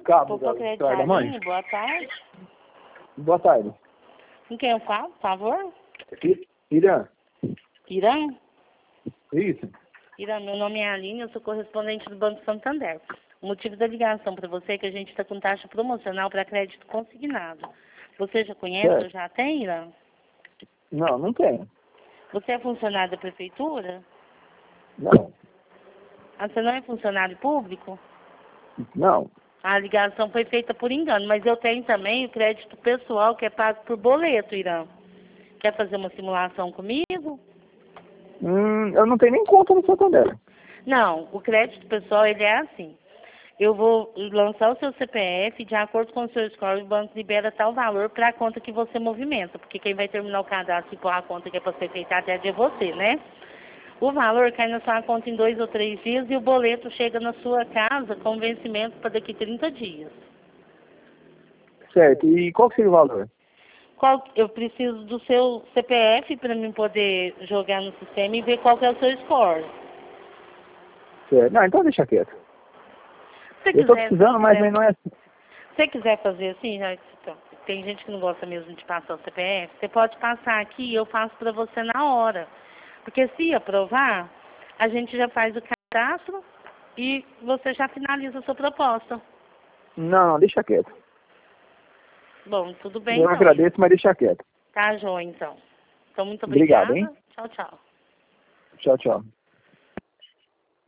cabo Pouco da mãe? acreditadinho, boa tarde. Boa tarde. Com quem eu falo, por favor? Irã. Irã? Isso. Irã, meu nome é Aline, eu sou correspondente do Banco Santander. O motivo da ligação para você é que a gente está com taxa promocional para crédito consignado. Você já conhece Certo. ou já tem, Irã? Não, não tenho. Você é funcionário da prefeitura? Não. Ah, você não é funcionário público? Não. A ligação foi feita por engano, mas eu tenho também o crédito pessoal que é pago por boleto, Irã. Quer fazer uma simulação comigo? Eu não tenho nem conta no Santander. Não, o crédito pessoal ele é assim. Eu vou lançar o seu CPF, de acordo com o seu score, o banco libera tal valor para a conta que você movimenta, porque quem vai terminar o cadastro e pôr a conta que é para ser feita até é você, né? O valor cai na sua conta em 2 ou 3 dias e o boleto chega na sua casa com vencimento para daqui 30 dias. Certo. E qual que seria o valor? Eu preciso do seu CPF para mim poder jogar no sistema e ver qual que é o seu score. Certo. Não, então deixa quieto. Se Eu tô quiser, precisando, mas não é assim. se você quiser fazer assim, já que tem gente que não gosta mesmo de passar o CPF, você pode passar aqui e eu faço para você na hora. Porque se aprovar, a gente já faz o cadastro e você já finaliza a sua proposta. Não, deixa quieto. Bom, tudo bem Eu então. agradeço, mas deixa quieto. Tá, joia, então. Então, muito Obrigado, obrigada. hein? Tchau, tchau. Tchau, tchau.